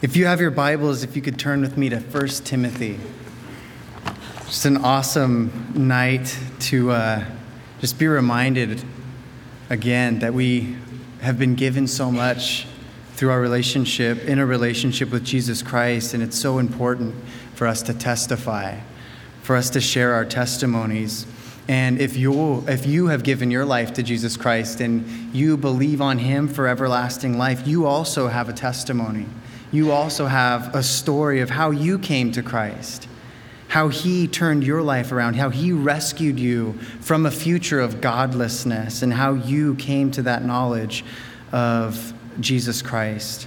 If you have your Bibles, if you could turn with me to 1 Timothy. Just an awesome night to just be reminded again that we have been given so much through our relationship, in a relationship with Jesus Christ, and it's so important for us to testify, for us to share our testimonies. And if you have given your life to Jesus Christ and you believe on Him for everlasting life, you also have a testimony. You also have a story of how you came to Christ, how He turned your life around, how He rescued you from a future of godlessness, and how you came to that knowledge of Jesus Christ.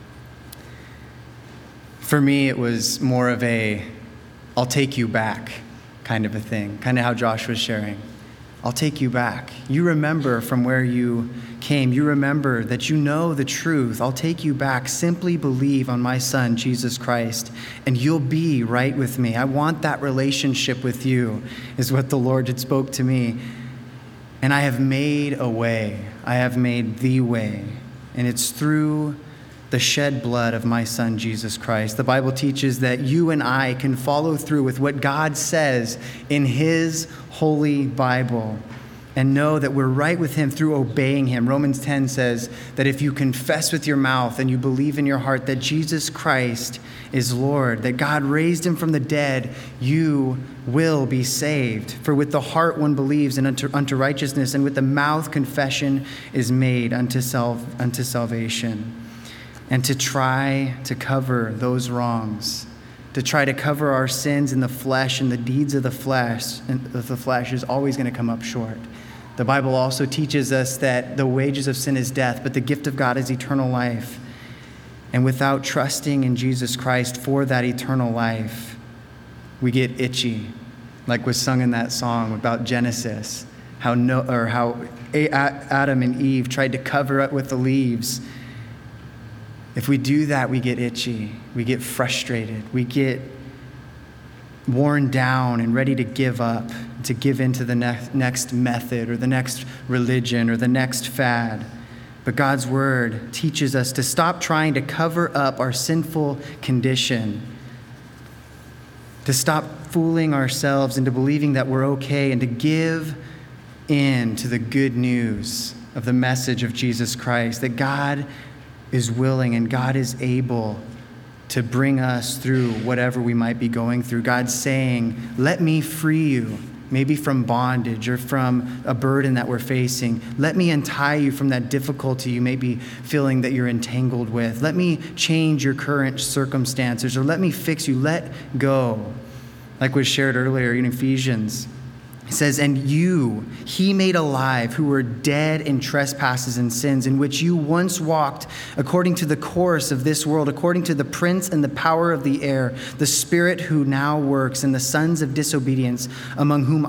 For me, it was more of a, I'll take you back kind of a thing, kind of how Josh was sharing. I'll take you back. You remember from where you came. You remember that you know the truth. I'll take you back. Simply believe on my Son, Jesus Christ, and you'll be right with me. I want that relationship with you, is what the Lord had spoke to me. And I have made a way. I have made the way. And it's through the shed blood of my Son, Jesus Christ. The Bible teaches that you and I can follow through with what God says in His holy Bible and know that we're right with Him through obeying Him. Romans 10 says that if you confess with your mouth and you believe in your heart that Jesus Christ is Lord, that God raised Him from the dead, you will be saved. For with the heart one believes unto righteousness, and with the mouth confession is made unto salvation. And to try to cover those wrongs, to try to cover our sins in the flesh and the deeds of the flesh is always going to come up short. The Bible also teaches us that the wages of sin is death, but the gift of God is eternal life. And without trusting in Jesus Christ for that eternal life, we get itchy, like was sung in that song about Genesis, how Adam and Eve tried to cover up with the leaves. If we do that, we get itchy, we get frustrated, we get worn down and ready to give up, to give into the next method or the next religion or the next fad. But God's word teaches us to stop trying to cover up our sinful condition, to stop fooling ourselves into believing that we're okay, and to give in to the good news of the message of Jesus Christ, that God is willing and God is able to bring us through whatever we might be going through. God's saying, let me free you, maybe from bondage or from a burden that we're facing. Let me untie you from that difficulty you may be feeling that you're entangled with. Let me change your current circumstances, or let me fix you. Let go. Like was shared earlier in Ephesians. It says, and you He made alive who were dead in trespasses and sins, in which you once walked according to the course of this world, according to the prince and the power of the air, the spirit who now works in the sons of disobedience, among whom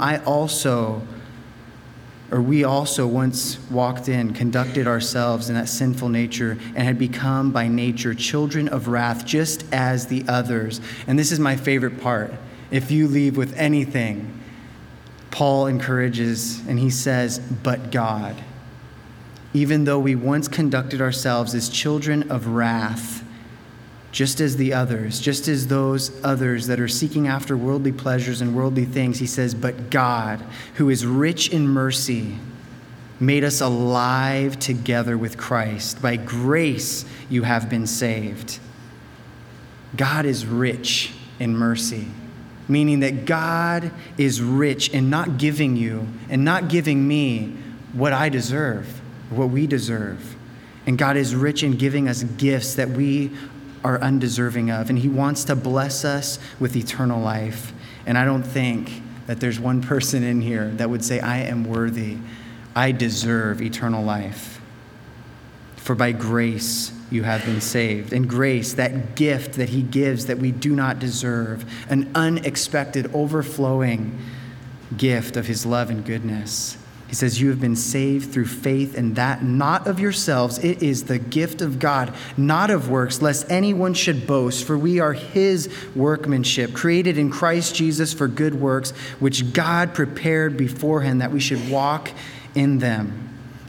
we also once walked in, conducted ourselves in that sinful nature, and had become by nature children of wrath, just as the others. And this is my favorite part. If you leave with anything, Paul encourages, and he says, but God, even though we once conducted ourselves as children of wrath, just as the others, just as those others that are seeking after worldly pleasures and worldly things, he says, but God, who is rich in mercy, made us alive together with Christ. By grace you have been saved. God is rich in mercy. Meaning that God is rich in not giving you and not giving me what I deserve, what we deserve. And God is rich in giving us gifts that we are undeserving of. And He wants to bless us with eternal life. And I don't think that there's one person in here that would say, I am worthy. I deserve eternal life. For by grace you have been saved. And grace, that gift that He gives that we do not deserve, an unexpected, overflowing gift of His love and goodness. He says, you have been saved through faith, and that not of yourselves. It is the gift of God, not of works, lest anyone should boast. For we are His workmanship, created in Christ Jesus for good works, which God prepared beforehand that we should walk in them.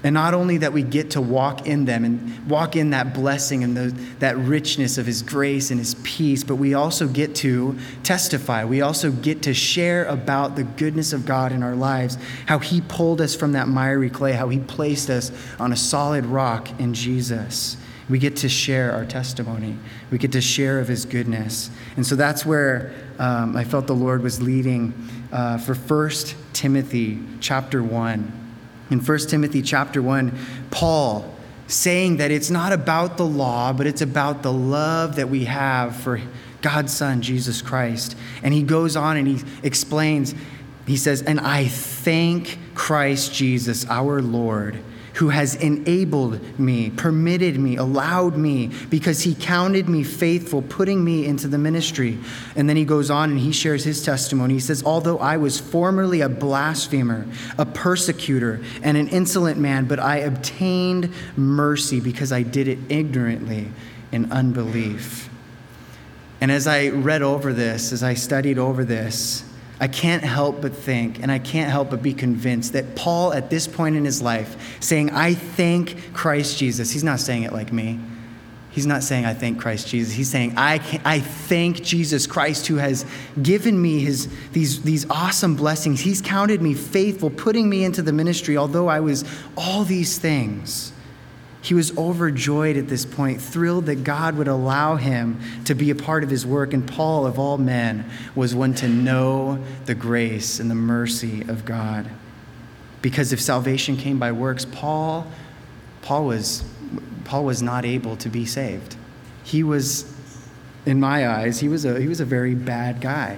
And not only that we get to walk in them and walk in that blessing and that richness of his grace and his peace, but we also get to testify. We also get to share about the goodness of God in our lives, how he pulled us from that miry clay, how he placed us on a solid rock in Jesus. We get to share our testimony. We get to share of his goodness. And so that's where I felt the Lord was leading for 1 Timothy chapter 1. In 1 Timothy chapter 1, Paul saying that it's not about the law, but it's about the love that we have for God's Son, Jesus Christ. And he goes on and he explains, he says, "And I thank Christ Jesus, our Lord, who has enabled me, permitted me, allowed me, because he counted me faithful, putting me into the ministry." And then he goes on and he shares his testimony. He says, "Although I was formerly a blasphemer, a persecutor, and an insolent man, but I obtained mercy because I did it ignorantly in unbelief." And as I read over this, as I studied over this, I can't help but think, and I can't help but be convinced that Paul, at this point in his life, saying, "I thank Christ Jesus," he's not saying it like me. He's not saying, "I thank Christ Jesus." He's saying, I thank Jesus Christ, who has given me these awesome blessings. He's counted me faithful, putting me into the ministry, although I was all these things. He was overjoyed at this point, thrilled that God would allow him to be a part of his work. And Paul, of all men, was one to know the grace and the mercy of God. Because if salvation came by works, Paul was not able to be saved. He was, in my eyes, he was a very bad guy.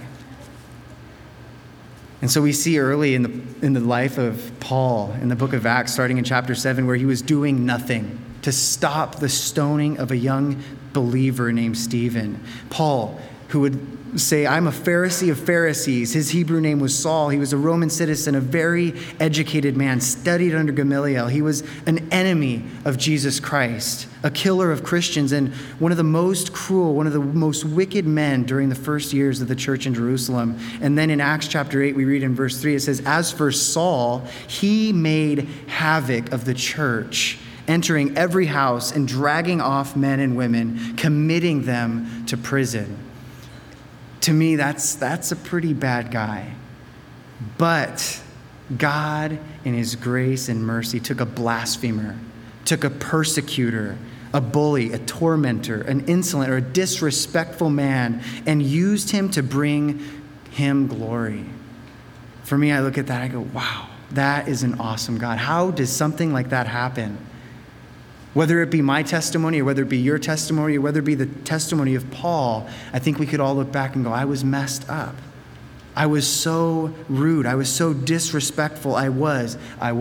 And so we see early in the life of Paul in the book of Acts, starting in chapter 7, where he was doing nothing to stop the stoning of a young believer named Stephen. Paul, who would say, "I'm a Pharisee of Pharisees." His Hebrew name was Saul. He was a Roman citizen, a very educated man, studied under Gamaliel. He was an enemy of Jesus Christ, a killer of Christians, and one of the most cruel, one of the most wicked men during the first years of the church in Jerusalem. And then in Acts chapter 8, we read in verse 3, it says, "As for Saul, he made havoc of the church, entering every house and dragging off men and women, committing them to prison." To me, that's a pretty bad guy. But God, in his grace and mercy, took a blasphemer, took a persecutor, a bully, a tormentor, an insolent or a disrespectful man, and used him to bring him glory. For me, I look at that, I go, wow, that is an awesome God. How does something like that happen? Whether it be my testimony or whether it be your testimony or whether it be the testimony of Paul, I think we could all look back and go, I was messed up. I was so rude. I was so disrespectful. I was.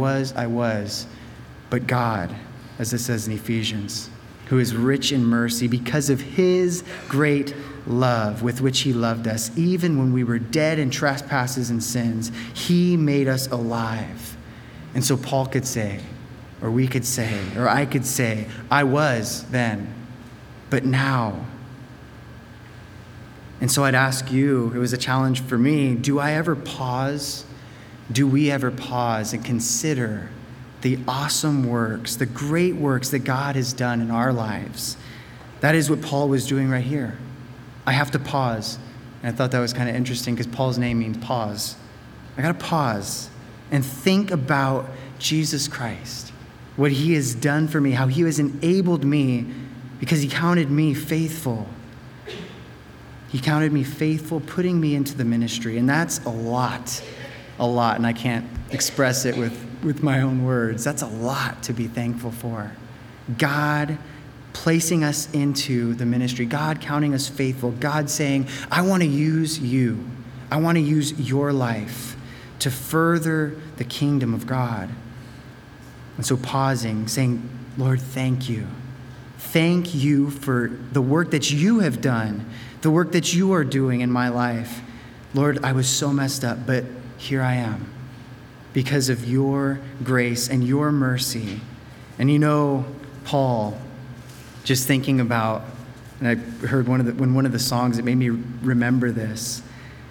But God, as it says in Ephesians, who is rich in mercy because of his great love with which he loved us, even when we were dead in trespasses and sins, he made us alive. And so Paul could say, or we could say, or I could say, I was then, but now. And so I'd ask you, it was a challenge for me, do I ever pause? Do we ever pause and consider the awesome works, the great works that God has done in our lives? That is what Paul was doing right here. I have to pause. And I thought that was kind of interesting because Paul's name means pause. I got to pause and think about Jesus Christ, what he has done for me, how he has enabled me because he counted me faithful. He counted me faithful, putting me into the ministry. And that's a lot. And I can't express it with my own words. That's a lot to be thankful for. God placing us into the ministry, God counting us faithful, God saying, I want to use you. I want to use your life to further the kingdom of God. And so pausing, saying, Lord, thank you. Thank you for the work that you have done, the work that you are doing in my life. Lord, I was so messed up, but here I am because of your grace and your mercy. And you know, Paul, just thinking about, and I heard one of the songs that made me remember this.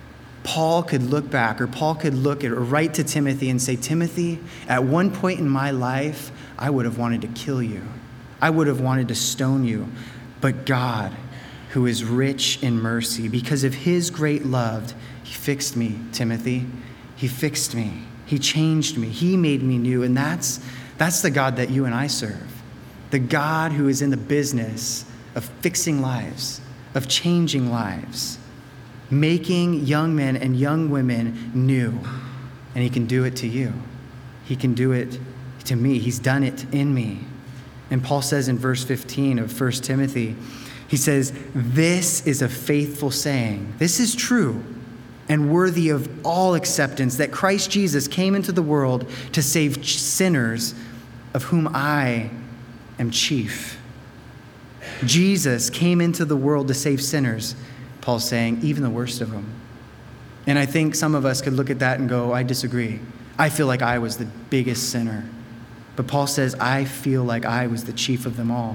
Paul could look back, or Paul could look at or write to Timothy and say, Timothy, at one point in my life, I would have wanted to kill you. I would have wanted to stone you. But God, who is rich in mercy, because of his great love, he fixed me, Timothy. He fixed me. He changed me. He made me new. And that's the God that you and I serve. The God who is in the business of fixing lives, of changing lives, making young men and young women new. And he can do it to you. He can do it to me. He's done it in me. And Paul says in verse 15 of 1 Timothy, he says, this is a faithful saying. This is true and worthy of all acceptance, that Christ Jesus came into the world to save sinners, of whom I am chief. Jesus came into the world to save sinners, Paul's saying, even the worst of them. And I think some of us could look at that and go, I disagree. I feel like I was the biggest sinner. But Paul says, I feel like I was the chief of them all.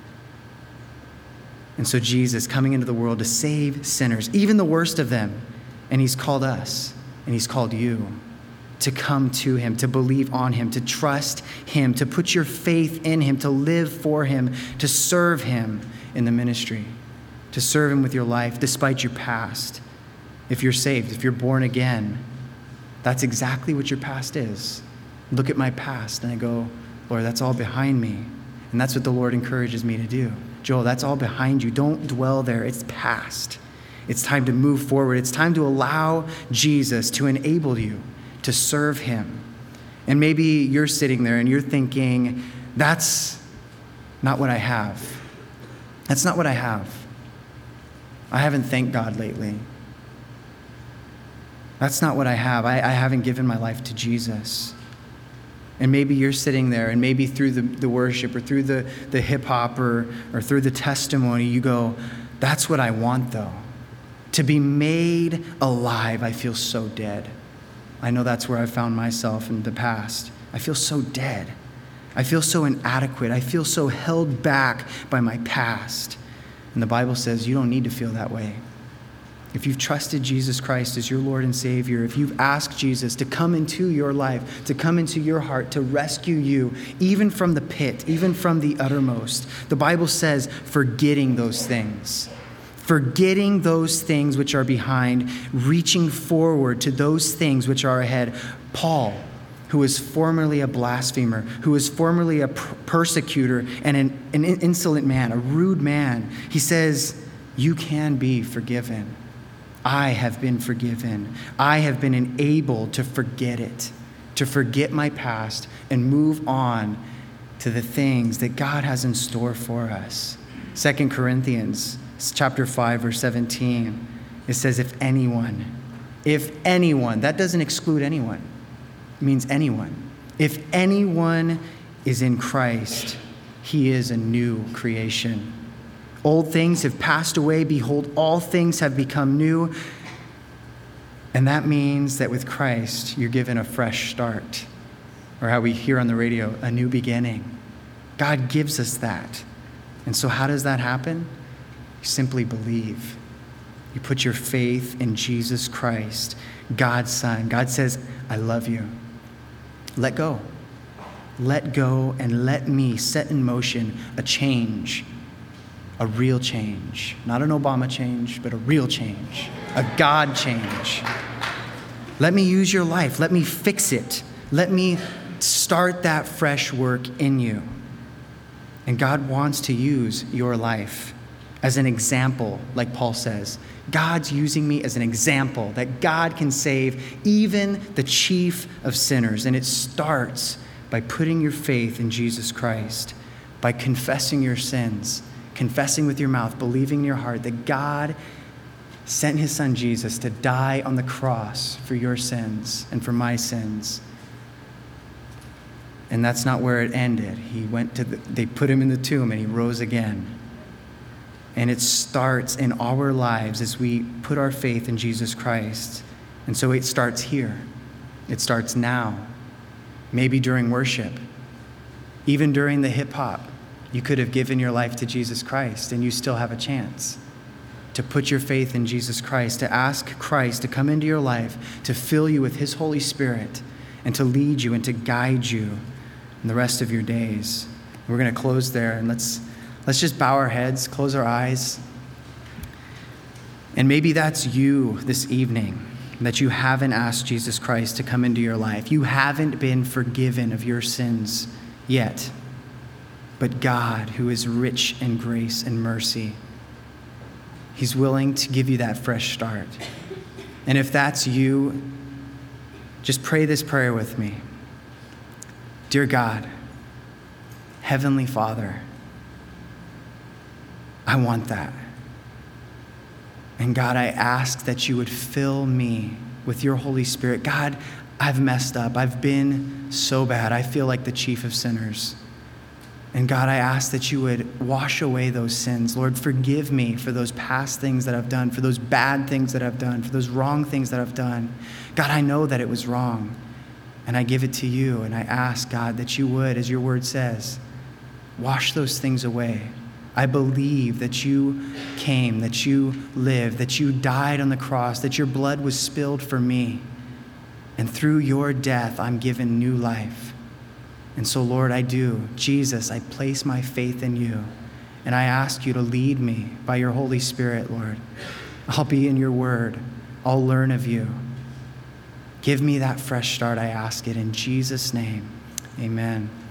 And so Jesus coming into the world to save sinners, even the worst of them. And he's called us, and he's called you to come to him, to believe on him, to trust him, to put your faith in him, to live for him, to serve him in the ministry, to serve him with your life despite your past. If you're saved, if you're born again, that's exactly what your past is. Look at my past and I go, Lord, that's all behind me. And that's what the Lord encourages me to do. Joel, that's all behind you. Don't dwell there. It's past. It's time to move forward. It's time to allow Jesus to enable you to serve him. And maybe you're sitting there and you're thinking, that's not what I have. That's not what I have. I haven't thanked God lately. That's not what I have. I haven't given my life to Jesus. And maybe you're sitting there, and maybe through the worship or through the hip hop or through the testimony, you go, that's what I want though. To be made alive, I feel so dead. I know that's where I found myself in the past. I feel so dead. I feel so inadequate. I feel so held back by my past. And the Bible says you don't need to feel that way. If you've trusted Jesus Christ as your Lord and Savior, if you've asked Jesus to come into your life, to come into your heart, to rescue you, even from the pit, even from the uttermost, the Bible says, forgetting those things which are behind, reaching forward to those things which are ahead. Paul, who was formerly a blasphemer, who was formerly a persecutor and an insolent man, a rude man, he says, you can be forgiven. I have been forgiven. I have been enabled to forget it, to forget my past and move on to the things that God has in store for us. 2 Corinthians chapter 5, verse 17, it says, if anyone, that doesn't exclude anyone. It means anyone. If anyone is in Christ, he is a new creation. Old things have passed away. Behold, all things have become new. And that means that with Christ, you're given a fresh start. Or how we hear on the radio, a new beginning. God gives us that. And so how does that happen? You simply believe. You put your faith in Jesus Christ, God's Son. God says, I love you. Let go. Let go and let me set in motion a change. A real change. Not an Obama change, but a real change. A God change. Let me use your life. Let me fix it. Let me start that fresh work in you. And God wants to use your life as an example, like Paul says. God's using me as an example that God can save even the chief of sinners. And it starts by putting your faith in Jesus Christ, by confessing your sins, confessing with your mouth, believing in your heart that God sent his son Jesus to die on the cross for your sins and for my sins. And that's not where it ended. They put him in the tomb and he rose again. And it starts in our lives as we put our faith in Jesus Christ. And so it starts here. It starts now. Maybe during worship. Even during the hip hop. You could have given your life to Jesus Christ and you still have a chance to put your faith in Jesus Christ, to ask Christ to come into your life, to fill you with his Holy Spirit, and to lead you and to guide you in the rest of your days. We're going to close there, and let's just bow our heads, close our eyes. And maybe that's you this evening, that you haven't asked Jesus Christ to come into your life. You haven't been forgiven of your sins yet. But God, who is rich in grace and mercy, he's willing to give you that fresh start. And if that's you, just pray this prayer with me. Dear God, Heavenly Father, I want that. And God, I ask that you would fill me with your Holy Spirit. God, I've messed up. I've been so bad. I feel like the chief of sinners. And God, I ask that you would wash away those sins. Lord, forgive me for those past things that I've done, for those bad things that I've done, for those wrong things that I've done. God, I know that it was wrong, and I give it to you, and I ask, God, that you would, as your word says, wash those things away. I believe that you came, that you lived, that you died on the cross, that your blood was spilled for me, and through your death, I'm given new life. And so, Lord, I do. Jesus, I place my faith in you, and I ask you to lead me by your Holy Spirit, Lord. I'll be in your word. I'll learn of you. Give me that fresh start, I ask it in Jesus' name. Amen.